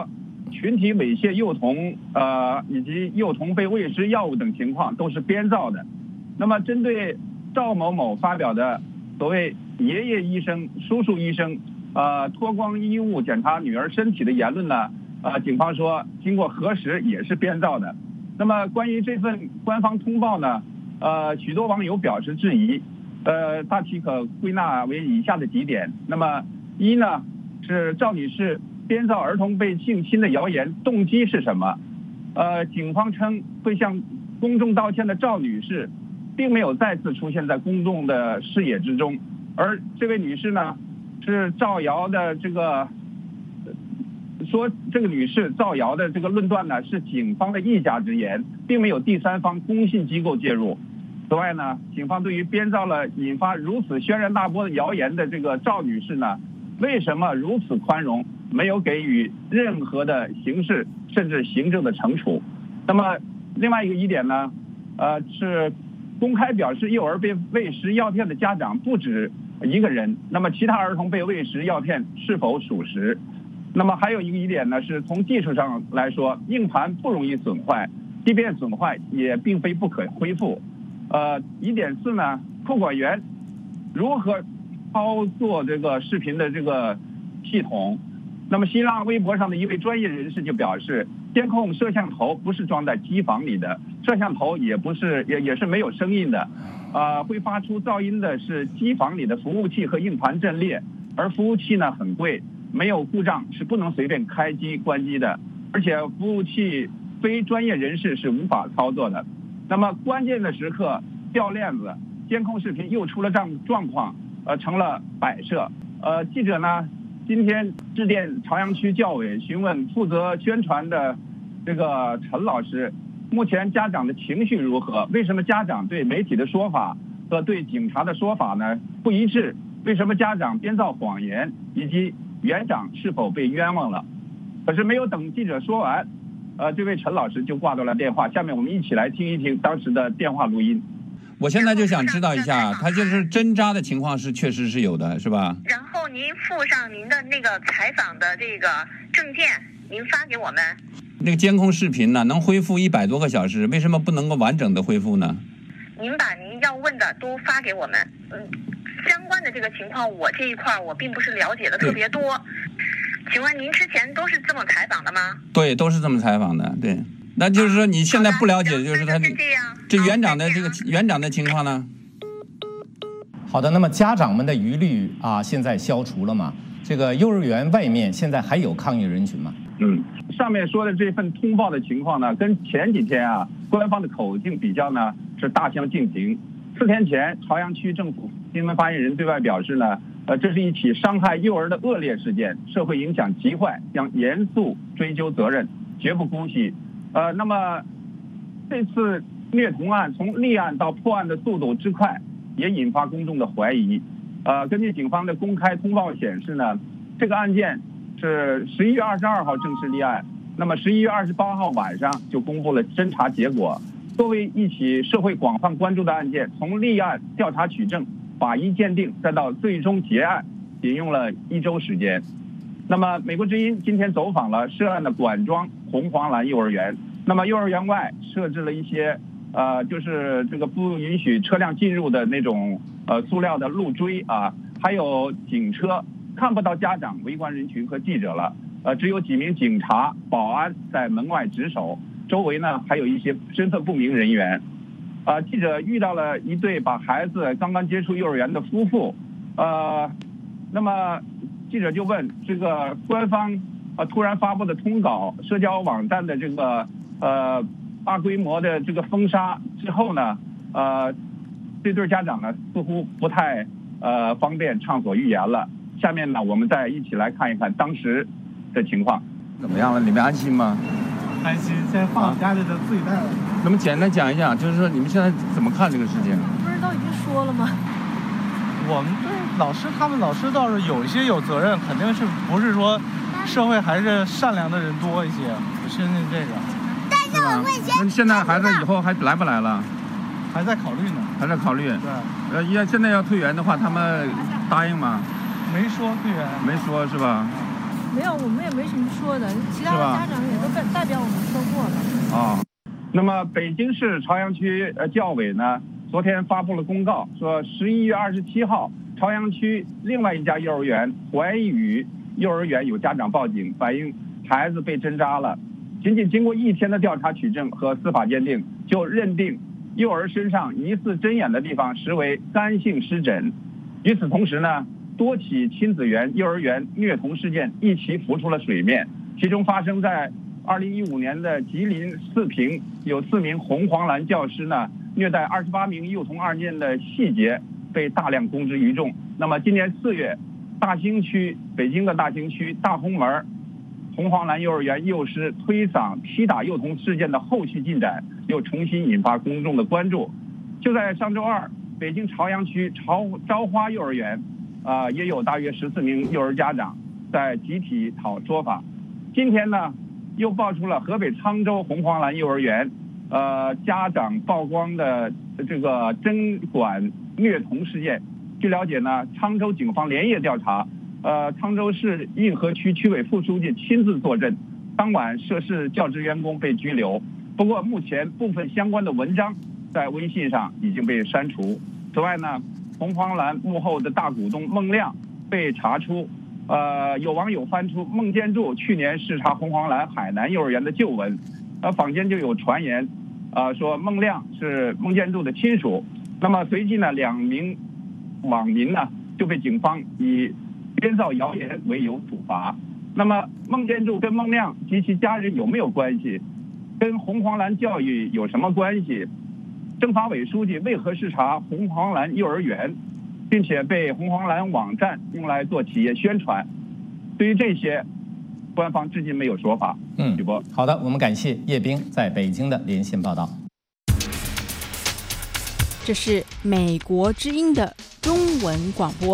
群体猥亵幼童，呃，以及幼童被喂食药物等情况都是编造的。那么，针对赵某某发表的所谓爷爷医生、叔叔医生，呃，脱光衣物检查女儿身体的言论呢，呃，警方说经过核实也是编造的。那么，关于这份官方通报呢，呃，许多网友表示质疑，呃，大体可归纳为以下的几点。那么，一呢是赵女士编造儿童被性侵的谣言动机是什么？呃，警方称会向公众道歉的赵女士，并没有再次出现在公众的视野之中，而这位女士呢，是造谣的这个说这个女士造谣的这个论断呢，是警方的一家之言，并没有第三方公信机构介入。此外呢，警方对于编造了引发如此轩然大波的谣言的这个赵女士呢，为什么如此宽容，没有给予任何的刑事甚至行政的惩处？那么另外一个疑点呢，呃，是公开表示幼儿被喂食药片的家长不止一个人，那么其他儿童被喂食药片是否属实？那么还有一个疑点呢，是从技术上来说，硬盘不容易损坏，即便损坏也并非不可恢复。呃，疑点四呢，控管员如何操作这个视频的这个系统？那么新浪微博上的一位专业人士就表示，监控摄像头不是装在机房里的，摄像头也不是也也是没有声音的，呃，会发出噪音的是机房里的服务器和硬盘阵列，而服务器呢很贵，没有故障是不能随便开机关机的，而且服务器非专业人士是无法操作的。那么关键的时刻掉链子，监控视频又出了状状况，呃，成了摆设。呃，记者呢今天致电朝阳区教委询问负责宣传的这个陈老师，目前家长的情绪如何？为什么家长对媒体的说法和对警察的说法呢不一致？为什么家长编造谎言？以及园长是否被冤枉了？可是没有等记者说完，呃，这位陈老师就挂断了电话。下面我们一起来听一听当时的电话录音。 我现在就想知道一下，他就是针扎的情况是确实是有的，是吧？ 然后您附上您的那个采访的这个证件，您发给我们。 那个监控视频呢，能恢复一百多个小时，为什么不能够完整的恢复呢？ 您把您要问的都发给我们。嗯，相关的这个情况，我这一块我并不是了解的特别多。请问您之前都是这么采访的吗？ 对，都是这么采访的。对，那就是说你现在不了解的就是他这园长的这个园长的情况呢？ 好的，那么家长们的疑虑啊，现在消除了吗？这个幼儿园外面现在还有抗议人群吗？ 嗯，上面说的这份通报的情况呢，跟前几天啊官方的口径比较呢是大相径庭。四天前，朝阳区政府新闻发言人对外表示呢，呃，这是一起伤害幼儿的恶劣事件，社会影响极坏，将严肃追究责任，绝不姑息。呃，那么这次虐童案从立案到破案的速度之快，也引发公众的怀疑。呃，根据警方的公开通报显示呢，这个案件是十一月二十二号正式立案，那么十一月二十八号晚上就公布了侦查结果。作为一起社会广泛关注的案件，从立案、调查取证、法医鉴定，再到最终结案，仅用了一周时间。那么，美国之音今天走访了涉案的管庄红黄蓝幼儿园。那么，幼儿园外设置了一些呃，就是这个不允许车辆进入的那种呃塑料的路锥啊，还有警车，看不到家长、围观人群和记者了。呃，只有几名警察、保安在门外值守。周围呢还有一些身份不明人员，呃，记者遇到了一对把孩子刚刚接触幼儿园的夫妇，呃，那么记者就问这个官方呃突然发布的通稿，社交网站的这个呃大规模的这个封杀之后呢，呃，这对家长呢似乎不太呃方便畅所欲言了。下面呢我们再一起来看一看当时的情况。 怎么样了？你们安心吗？ 安心，现在放家里的自己带了。 那么简单讲一讲，就是说你们现在怎么看这个事情？ 不是都已经说了吗？ 我们对老师，他们老师倒是有一些有责任，肯定是不是说社会还是善良的人多一些，我相信这个。 但是我会先。那现在孩子以后还来不来了？ 还在考虑呢。 还在考虑。 对。 呃，要现在要退园的话，他们答应吗？ 没说退园。 没说是吧？ 没有，我们也没什么说的，其他的家长也都代代表我们说过了。 啊，那么北京市朝阳区呃教委呢，昨天发布了公告，说十一月二十七号，朝阳区另外一家幼儿园怀宇幼儿园有家长报警，反映孩子被针扎了。仅仅经过一天的调查取证和司法鉴定，就认定幼儿身上疑似针眼的地方实为干性湿疹。与此同时呢，多起亲子园幼儿园虐童事件一起浮出了水面，其中发生在二零一五年的吉林四平，有四名红黄蓝教师呢虐待二十八名幼童案件的细节被大量公之于众。那么今年四月，大兴区北京的大兴区大红门红黄蓝幼儿园幼师推搡踢打幼童事件的后续进展又重新引发公众的关注。就在上周二，北京朝阳区朝朝花幼儿园啊、呃，也有大约十四名幼儿家长在集体讨说法。今天呢，又爆出了河北沧州红黄蓝幼儿园呃家长曝光的这个针管虐童事件。据了解呢，沧州警方连夜调查，呃，沧州市运河区区委副书记亲自坐镇，当晚涉事教职员工被拘留。不过目前部分相关的文章在微信上已经被删除。此外呢，红黄蓝幕后的大股东孟亮被查出，呃，有网友翻出孟建柱去年视察红黄蓝海南幼儿园的旧闻，呃，坊间就有传言，呃，说孟亮是孟建柱的亲属。那么随即呢，两名网民呢就被警方以编造谣言为由处罚。那么孟建柱跟孟亮及其家人有没有关系？跟红黄蓝教育有什么关系？政法委书记为何视察红黄蓝幼儿园，并且被红黄蓝网站用来做企业宣传？对于这些，官方至今没有说法。 嗯， 主播， 好的，我们感谢叶冰在北京的连线报道。 这是美国之音的中文广播。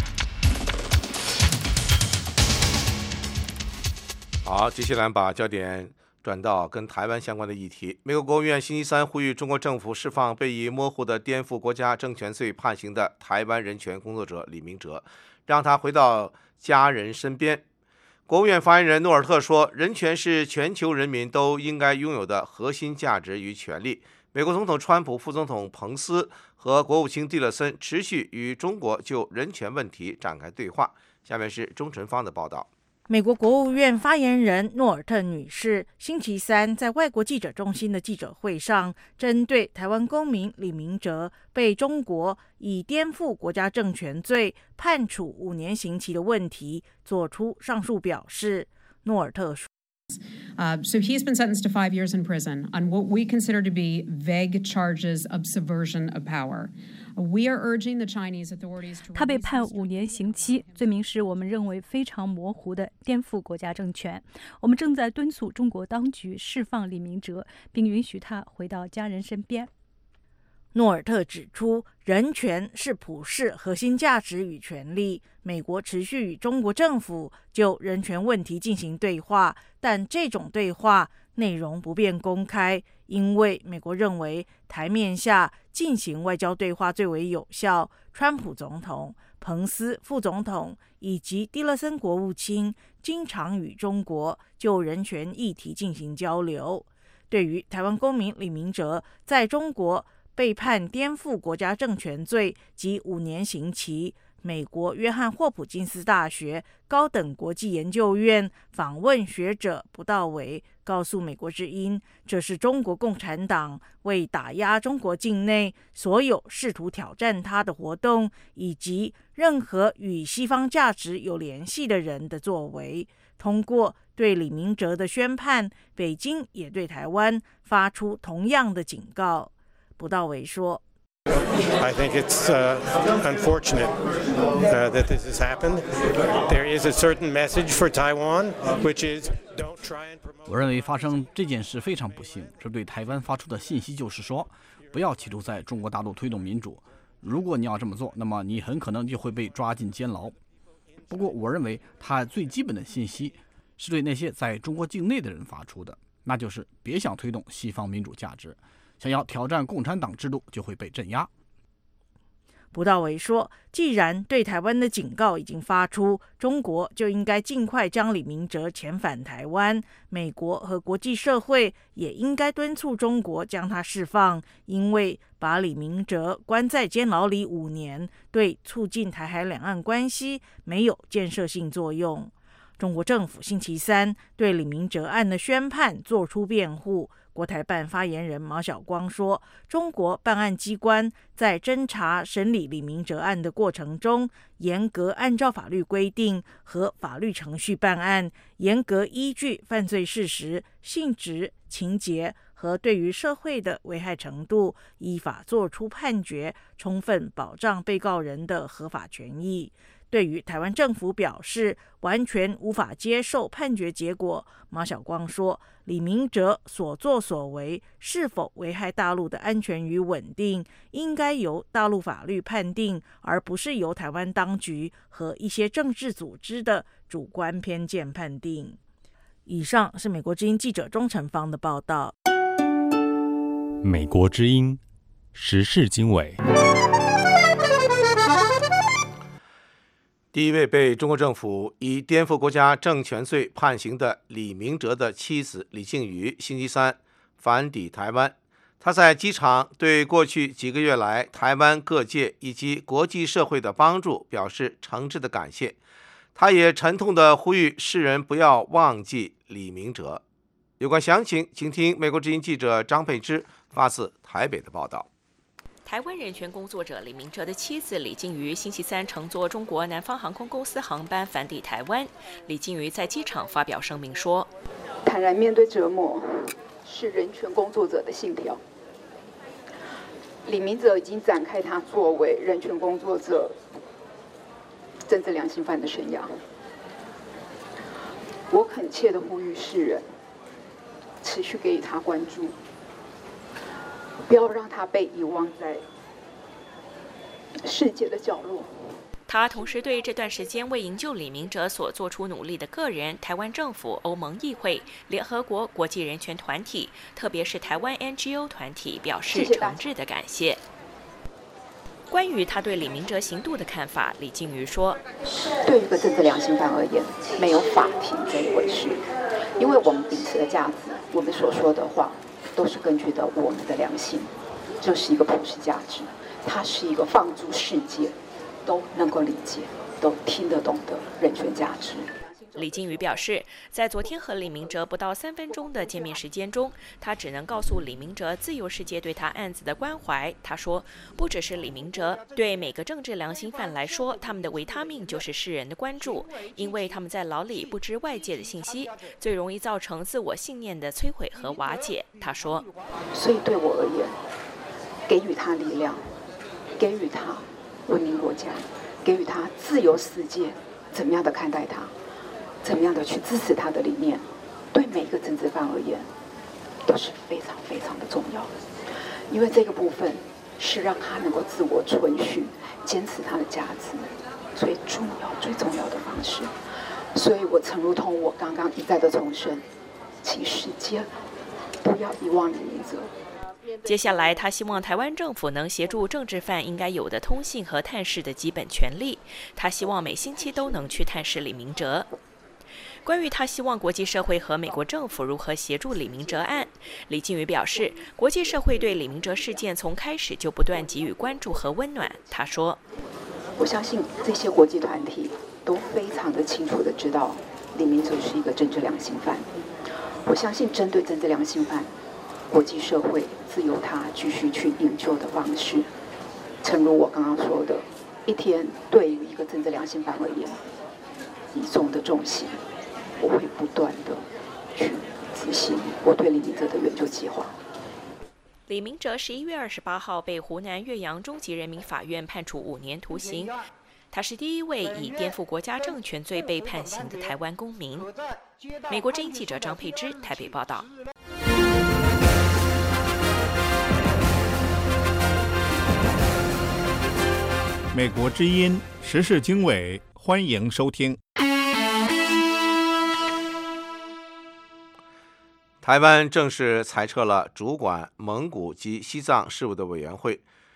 好，接下来把焦点转到跟台湾相关的议题。美国国务院星期三呼吁中国政府释放被以模糊的颠覆国家政权罪判刑的台湾人权工作者李明哲，让他回到家人身边。国务院发言人诺尔特说，人权是全球人民都应该拥有的核心价值与权利。美国总统川普、副总统彭斯和国务卿蒂勒森持续与中国就人权问题展开对话。下面是钟纯芳的报道。 美国国务院发言人诺尔特女士星期三在外国记者中心的记者会上，针对台湾公民李明哲被中国以颠覆国家政权罪判处五年刑期的问题，做出上述表示。诺尔特说 Uh, so he's been sentenced to five years in prison on what we consider to be vague charges of subversion of power. We are urging the Chinese authorities to. 他被判五年刑期，罪名是我们认为非常模糊的颠覆国家政权。我们正在敦促中国当局释放李明哲，并允许他回到家人身边。 诺尔特指出，人权是普世核心价值与权利。美国持续与中国政府就人权问题进行对话，但这种对话内容不便公开，因为美国认为台面下进行外交对话最为有效。川普总统、彭斯副总统以及蒂勒森国务卿经常与中国就人权议题进行交流。对于台湾公民李明哲在中国被判颠覆国家政权罪及五年刑期，美国约翰霍普金斯大学高等国际研究院访问学者不到维告诉美国之音，这是中国共产党为打压中国境内所有试图挑战它的活动，以及任何与西方价值有联系的人的作为。通过对李明哲的宣判，北京也对台湾发出同样的警告。不到维说 I think it's uh, unfortunate uh, that this has happened. There is a certain message for Taiwan, which is don't try and promote. 我认为发生这件事非常不幸，这对台湾发出的信息就是说，不要企图在中国大陆推动民主。如果你要这么做，那么你很可能就会被抓进监牢。不过，我认为它最基本的信息是对那些在中国境内的人发出的，那就是别想推动西方民主价值。想要挑战共产党制度，就会被镇压。 卜道维说，既然对台湾的警告已经发出，中国就应该尽快将李明哲遣返台湾，美国和国际社会也应该敦促中国将他释放，因为把李明哲关在监牢里五年，对促进台海两岸关系没有建设性作用。中国政府星期三对李明哲案的宣判作出辩护。国台办发言人毛晓光说，中国办案机关在侦查审理李明哲案的过程中，严格按照法律规定和法律程序办案，严格依据犯罪事实、性质、情节和对于社会的危害程度，依法作出判决，充分保障被告人的合法权益。对于台湾政府表示完全无法接受判决结果，毛晓光说，李明哲所作所为是否危害大陆的安全与稳定，应该由大陆法律判定，而不是由台湾当局和一些政治组织的主观偏见判定。以上是美国之音记者钟成芳的报道。 美国之音时事经纬。 第一位被中国政府以颠覆国家政权罪判刑的李明哲的妻子李静瑜星期三返抵台湾。他在机场对过去几个月来台湾各界以及国际社会的帮助表示诚挚的感谢。他也沉痛地呼吁世人不要忘记李明哲。有关详情，请听美国之音记者张佩芝发自台北的报道。 台湾人权工作者李明哲的妻子李静瑜星期三乘坐中国南方航空公司航班返抵台湾。李静瑜在机场发表声明说：“ 坦然面对折磨是人权工作者的信条。李明哲已经展开他作为人权工作者、政治良心犯的生涯。我恳切地呼吁世人持续给予他关注。”不要让他被遗忘在世界的角落。 他同时对这段时间为营救李明哲所做出努力的个人、台湾政府、欧盟议会、联合国国际人权团体，特别是台湾 N G O 团体表示诚挚的感谢。关于他对李明哲刑度的看法，李静瑜说：“ 对于一个政治良心犯而言，没有法庭这一回事，因为我们秉持的价值，我们所说的话。”都是根据的我们的良心，这是一个普世价值，它是一个放诸世界都能够理解、都听得懂的人权价值。 李静瑜表示，在昨天和李明哲不到三分钟的见面时间中，他只能告诉李明哲自由世界对他案子的关怀。他说，不只是李明哲，对每个政治良心犯来说，他们的维他命就是世人的关注，因为他们在牢里不知外界的信息，最容易造成自我信念的摧毁和瓦解。他说， 所以对我而言，给予他力量，给予他文明国家，给予他自由世界，怎么样的看待他，怎么样的去支持他的理念，对每个政治犯而言都是非常非常的重要，因为这个部分是让他能够自我存续、坚持他的价值最重要、最重要的方式。所以我诚如同我刚刚一再的重申，请世界不要遗忘李明哲。 接下来，他希望台湾政府能协助政治犯应该有的通信和探视的基本权利。他希望每星期都能去探视李明哲。关于他希望国际社会和美国政府如何协助李明哲案，李静瑜表示，国际社会对李明哲事件从开始就不断给予关注和温暖。他说， 我相信这些国际团体都非常的清楚的知道李明哲是一个政治良心犯。我相信针对政治良心犯，国际社会自由他继续去营救的方式，诚如我刚刚说的，一天对于一个政治良心犯而言，以重的重刑，我会不断的去执行我对李明哲的援救计划。 李明哲十一月二十八号被湖南岳阳中级人民法院判处五年徒刑，他是第一位以颠覆国家政权罪被判刑的台湾公民。美国之音记者张佩芝台北报道。 美国之音时事经纬，欢迎收听。 台湾正式裁撤了主管蒙古及西藏事务的委员会，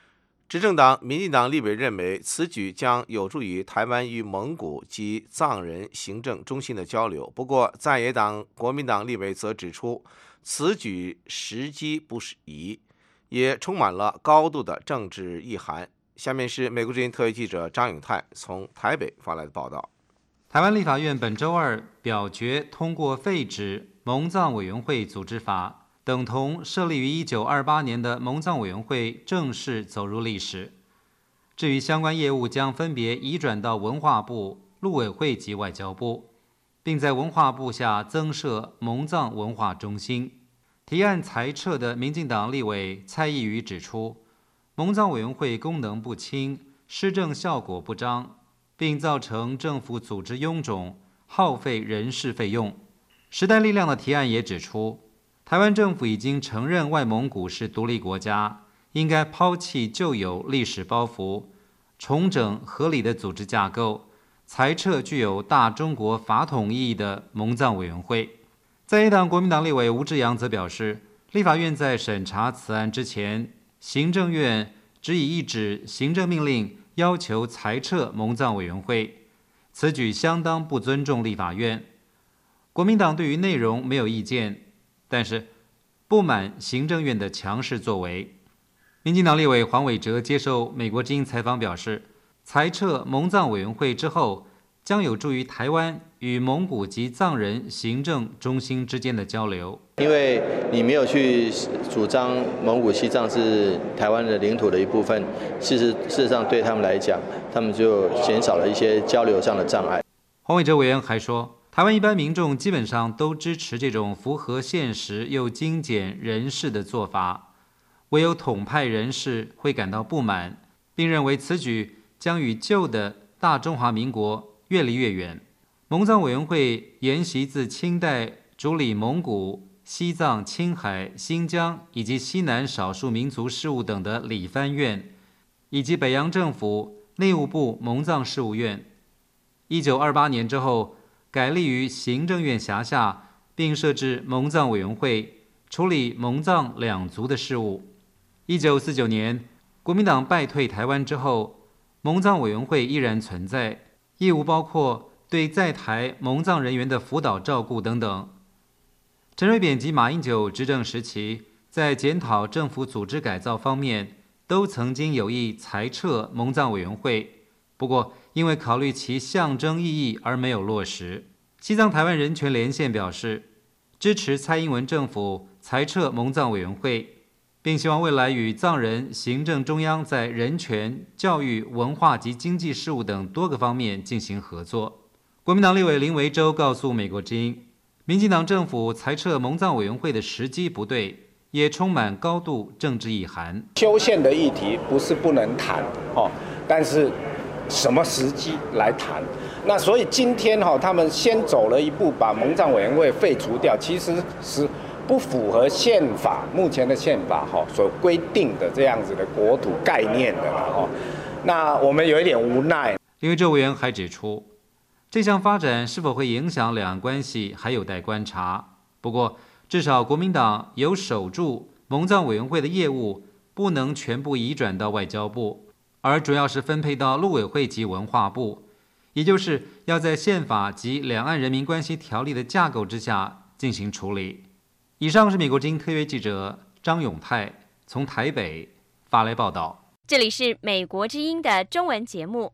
执政党民进党立委认为，此举将有助于台湾与蒙古及藏人行政中心的交流。不过，在野党国民党立委则指出，此举时机不宜，也充满了高度的政治意涵。下面是美国之音特约记者张永泰从台北发来的报道。 台湾立法院本周二表决通过废止蒙藏委员会组织法，等同设立于一九二八年的蒙藏委员会正式走入历史。至于相关业务将分别移转到文化部、陆委会及外交部，并在文化部下增设蒙藏文化中心。提案裁撤的民进党立委蔡意瑜指出，蒙藏委员会功能不清，施政效果不彰，并造成政府组织臃肿，耗费人事费用。时代力量的提案也指出，台湾政府已经承认外蒙古是独立国家，应该抛弃旧有历史包袱，重整合理的组织架构，裁撤具有大中国法统意义的蒙藏委员会。在野党国民党立委吴志阳则表示，立法院在审查此案之前，行政院只以一纸行政命令要求裁撤蒙藏委员会，此举相当不尊重立法院。国民党对于内容没有意见，但是不满行政院的强势作为。民进党立委黄伟哲接受美国之音采访表示，裁撤蒙藏委员会之后，将有助于台湾与蒙古及藏人行政中心之间的交流。 因为你没有去主张蒙古西藏是台湾的领土的一部分，事实事实上对他们来讲，他们就减少了一些交流上的障碍。 黄伟哲委员还说，台湾一般民众基本上都支持这种符合现实又精简人事的做法，唯有统派人士会感到不满，并认为此举将与旧的大中华民国越离越远。蒙藏委员会沿袭自清代主理蒙古、西藏、青海、新疆以及西南少数民族事务等的理藩院，以及北洋政府内务部蒙藏事务院。一九二八年之后，改立于行政院辖下，并设置蒙藏委员会，处理蒙藏两族的事务。一九四九年，国民党败退台湾之后，蒙藏委员会依然存在，业务包括对在台蒙藏人员的辅导照顾等等。陈水扁及马英九执政时期，在检讨政府组织改造方面，都曾经有意裁撤蒙藏委员会，不过因为考虑其象征意义而没有落实。西藏台湾人权连线表示，支持蔡英文政府裁撤蒙藏委员会，并希望未来与藏人行政中央在人权、教育、文化及经济事务等多个方面进行合作。国民党立委林维洲告诉美国之音，民进党政府裁撤蒙藏委员会的时机不对，也充满高度政治意涵。 修宪的议题不是不能谈哦，但是什么时机来谈？那所以今天哈、哦，他们先走了一步，把蒙藏委员会废除掉，其实是不符合宪法目前的宪法哈、哦、所规定的这样子的国土概念的啦哈、哦。那我们有一点无奈。 林维洲委员还指出，这项发展是否会影响两岸关系，还有待观察。不过，至少国民党有守住蒙藏委员会的业务不能全部移转到外交部，而主要是分配到陆委会及文化部，也就是要在宪法及两岸人民关系条例的架构之下进行处理。以上是美国之音特约记者张永泰从台北发来报道。 这里是美国之音的中文节目。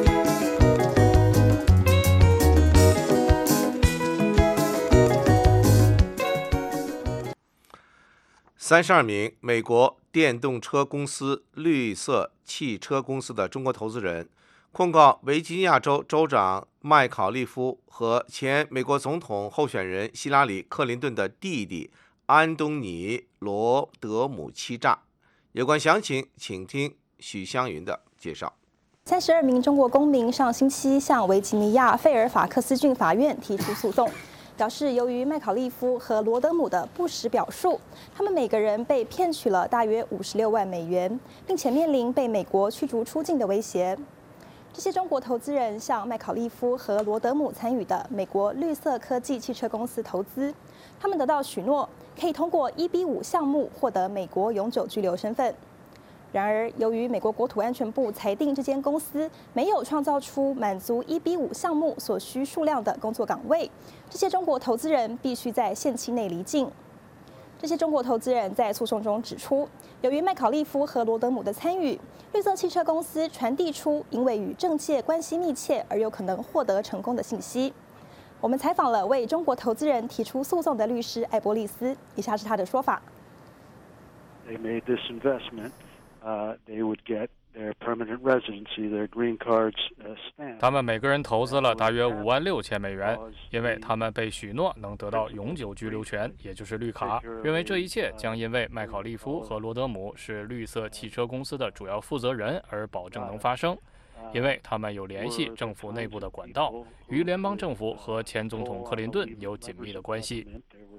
三十二名美国电动车公司绿色汽车公司的中国投资人控告维吉尼亚州州长麦考利夫和前美国总统候选人希拉里·克林顿的弟弟安东尼·罗德姆欺诈。有关详情，请听许湘云的介绍。 三十二名中国公民上星期向维吉尼亚费尔法克斯郡法院提出诉讼，表示由于麦考利夫和罗德姆的不实表述，他们每个人被骗取了大约五十六万美元，并且面临被美国驱逐出境的威胁。这些中国投资人向麦考利夫和罗德姆参与的美国绿色科技汽车公司投资，他们得到许诺可以通过一比五项目获得美国永久居留身份。 然而，由于美国国土安全部裁定这间公司没有创造出满足 E B 五项目所需数量的工作岗位，这些中国投资人必须在限期内离境。这些中国投资人在诉讼中指出，由于麦考利夫和罗德姆的参与，绿色汽车公司传递出因为与政界关系密切而有可能获得成功的信息。我们采访了为中国投资人提出诉讼的律师艾伯利斯，以下是他的说法。 They made this investment, uh, they would get their permanent residency, their green cards uh, stamped. 他们每个人投资了大约五万六千美元，因为他们被许诺能得到永久居留权，也就是绿卡。认为这一切将因为麦考利夫和罗德姆是绿色汽车公司的主要负责人而保证能发生。因为他们有联系政府内部的管道，与联邦政府和前总统克林顿有紧密的关系。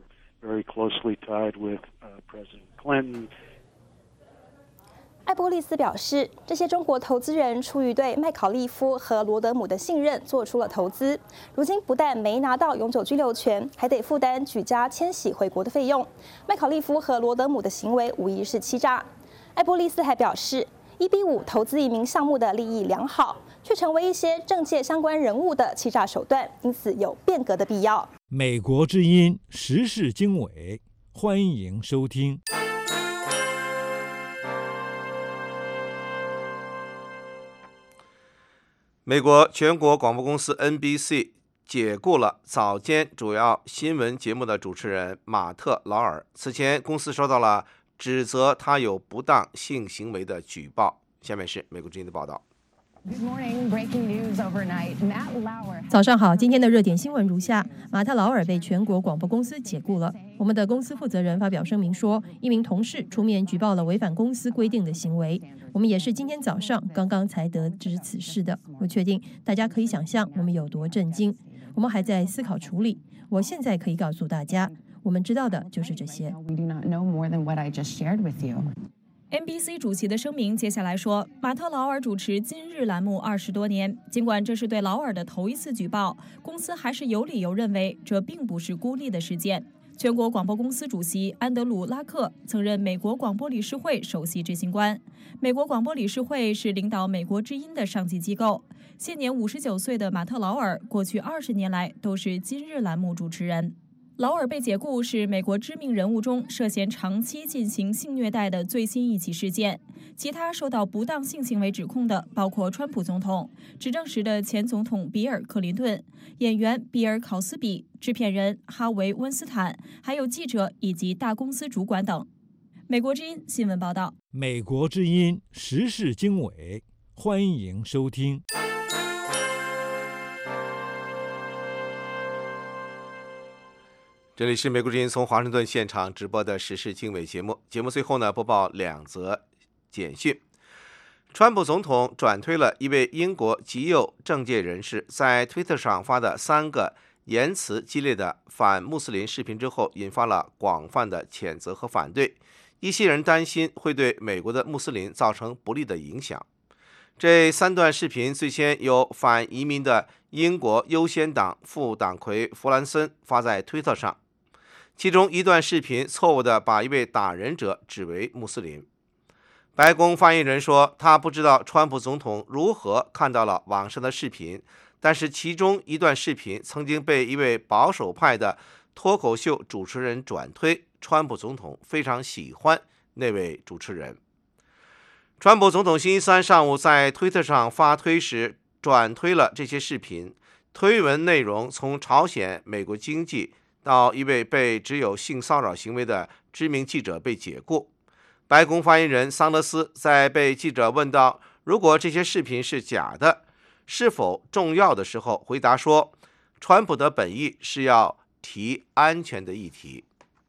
艾波利斯表示，这些中国投资人出于对麦考利夫和罗德姆的信任，做出了投资。如今不但没拿到永久居留权，还得负担举家迁徙回国的费用。麦考利夫和罗德姆的行为无疑是欺诈。艾波利斯还表示，E B 五投资移民项目的利益良好，却成为一些政界相关人物的欺诈手段，因此有变革的必要。 美国之音时事经纬，欢迎收听。 美国全国广播公司 N B C 解雇了早间主要新闻节目的主持人马特·劳尔。此前，公司收到了指责他有不当性行为的举报。下面是美国之音的报道。 早上好，今天的热点新闻如下：马特·劳尔被全国广播公司解雇了。我们的公司负责人发表声明说，一名同事出面举报了违反公司规定的行为。我们也是今天早上刚刚才得知此事的。我确定大家可以想象我们有多震惊。我们还在思考处理。我现在可以告诉大家，我们知道的就是这些。 N B C 主席的声明接下来说，马特·劳尔主持今日栏目二十多年，尽管这是对劳尔的头一次举报，公司还是有理由认为这并不是孤立的事件。全国广播公司主席安德鲁·拉克曾任美国广播理事会首席执行官。美国广播理事会是领导美国之音的上级机构。现年五十九岁的马特·劳尔，过去二十年来都是今日栏目主持人。劳尔被解雇是美国知名人物中涉嫌长期进行性虐待的最新一起事件。其他受到不当性行为指控的包括川普总统、执政时的前总统比尔·克林顿、演员比尔·考斯比、制片人哈维·温斯坦，还有记者以及大公司主管等。美国之音新闻报道。 美国之音时事经纬，欢迎收听。 这里是美国之音从华盛顿现场直播的时事经纬节目。节目最后呢，播报两则简讯。川普总统转推了一位英国极右政界人士在推特上发的三个言辞激烈的反穆斯林视频之后，引发了广泛的谴责和反对。一些人担心会对美国的穆斯林造成不利的影响。这三段视频最先由反移民的英国优先党副党魁弗兰森发在推特上。其中一段视频错误地把一位打人者指为穆斯林。白宫发言人说，他不知道川普总统如何看到了网上的视频，但是其中一段视频曾经被一位保守派的脱口秀主持人转推，川普总统非常喜欢那位主持人。川普总统星期三上午在推特上发推时转推了这些视频，推文内容从朝鲜、美国经济到一位被指有性骚扰行为的知名记者被解雇。白宫发言人桑德斯在被记者问到如果这些视频是假的，是否重要的时候，回答说，川普的本意是要提安全的议题。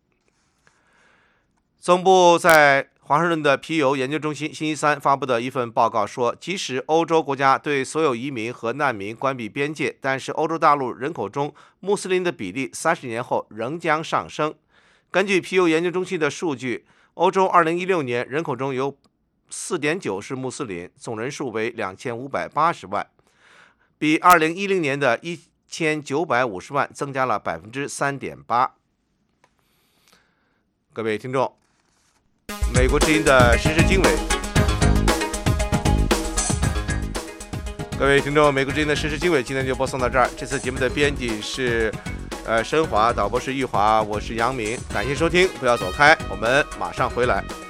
总部在华盛顿的皮尤研究中心星期三发布的一份报告说，即使欧洲国家对所有移民和难民关闭边界，但是欧洲大陆人口中穆斯林的比例三十年后仍将上升。根据皮尤研究中心的数据，欧洲二零一六年人口中有 四点九 是穆斯林，总人数为两千五百八十万，比二零一零年的一千九百五十万增加了 百分之三点八。 各位听众，美国之音的时事经纬各位听众，美国之音的时事经纬今天就播送到这儿。这次节目的编辑是呃申华，导播是玉华，我是杨明，感谢收听，不要走开，我们马上回来。